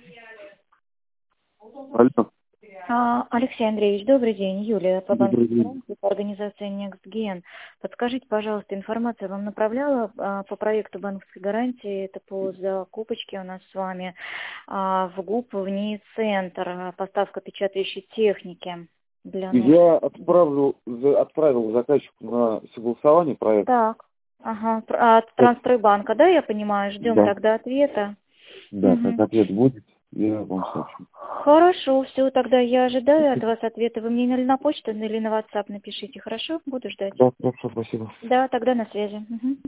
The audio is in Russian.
Алло. Алексей Андреевич, добрый день. Юлия по Добрый банковской день. гарантии, по организации NextGen. Подскажите, пожалуйста, информацию вам направляла по проекту банковской гарантии, это по закупочке у нас с вами в ГУП ВНИИ центр, поставка печатающей техники для нужд. Я отправил заказчику на согласование проекта. Так, ага, от Трансстройбанка, да, я понимаю, ждем Да. тогда ответа. Да, как Мгм. ответ будет, я вам сообщу. Хорошо, все, тогда я ожидаю от вас ответа. Вы мне или на почту, или на WhatsApp напишите, хорошо? Буду ждать. Да, хорошо, спасибо. Да, тогда на связи. Мгм.